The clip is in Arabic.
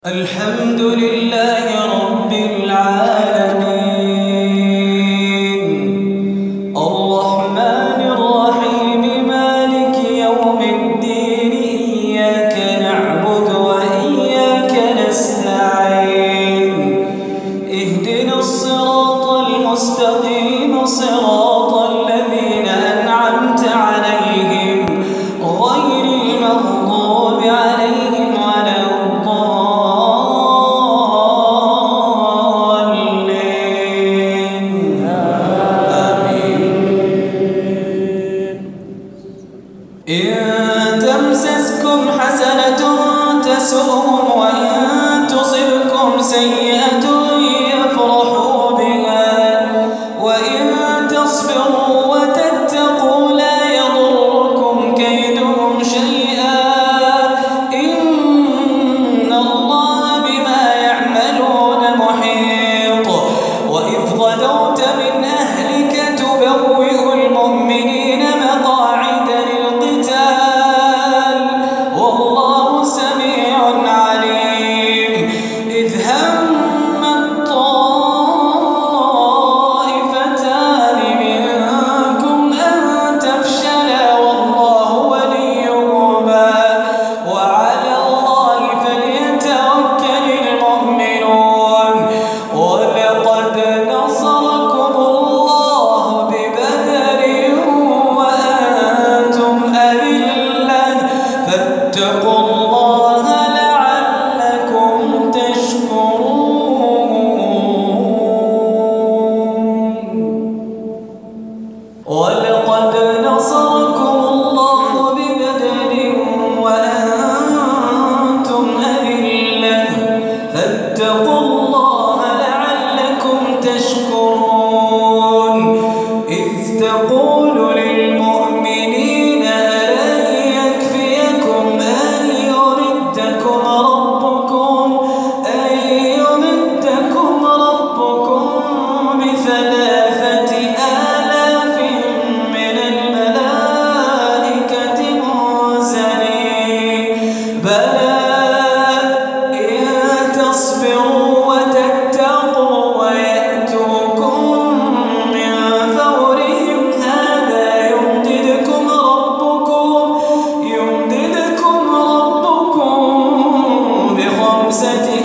الحمد لله رب العالمين الرحمن الرحيم مالك يوم الدين إياك نعبد وإياك نستعين اهدنا الصراط المستقيم صراط الذين أنعمت عليهم غير المغضوب عليهم ولا إن تمسسكم حسنة تسؤهم وإن تصبكم سيئة يفرحوا بها وإن تصبروا وتتقوا لا يضركم كيدهم شيئا إن الله بما يعملون محيط وإذ غدوت من أهلك تبوئ المؤمنين مقاعد للقتال والله سميع عليم إذ همت طائفتان منكم أن تفشلا والله وليهما وعلى الله فليتوكل المؤمنون ولقد نصركم الله ببدر وأنتم أذلة فاتقوا الله لعلكم تشكرون ولقد نصركم الله ببدر وأنتم أذلة فاتقوا الله لعلكم تشكرون إذ تقول للمؤمنين ألن يكفيكم أن يمدكم ربكم بثلاثة آلاف من الملائكة منزلين بلى إن تصبروا وتتقوا ويأتوكم من فورهم هذا يمددكم ربكم بخمسة